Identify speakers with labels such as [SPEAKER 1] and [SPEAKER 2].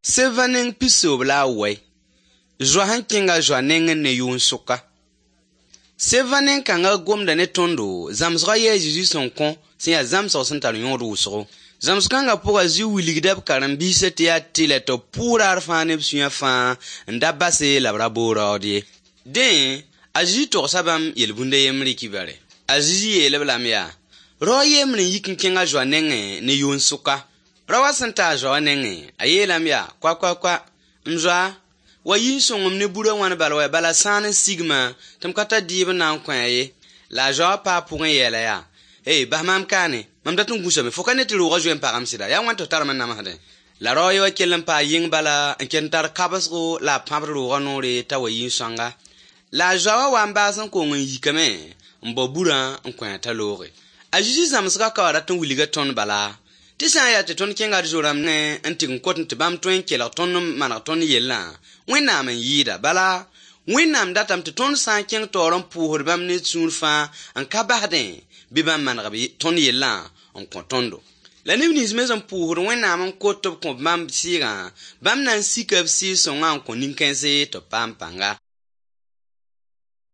[SPEAKER 1] Sevaning pisob la way. Johan kinga joaning ne yun suka. Sevaning kanga gom da ne tondo, zamsra ye jizi son kon, sin ya zamsa sentar yon rousro. Zamskanga poga zi wiligdab karambi sete ya tileto pura arfaneb suya fan, ndabase labra bora odie. Den, aji tor sabam yelbunde yemri kibare. Aji yeleblam ya. Ro yemri yikin kinga joaning ne yun suka. Rawa senta joaning, ayelam ya, kwa. Mzwa, wa yin songom ne bura wan balwa bala san sigma, tamkata diba na nkwaye. La joa pa pour yela ya. Hey, bahmam kane, mam datun gusa me fokane ti roga joen pagam sida. Ya wan to tarman na mahde. La royo kelen pa yin bala enkentar kabasgo la pabro roga nore ta wa yin sanga. La joa wan basan ko ngun yikame, mbo bura nkwata lore. Ajiji zamsaka ka datun wiliga ton bala. Tisa ya te ton kenga joram ne antin kotin te bam twen kela ton maraton yella. Wena men yida bala. Wena datam te ton san keng toron puhur bam ne tsunfa an kabahden bibam mangabi ton yella on kontondo. La nevnis mezon puhur wena man kotop kon bam siga bam nan sikab si son an koninkense to pam panga.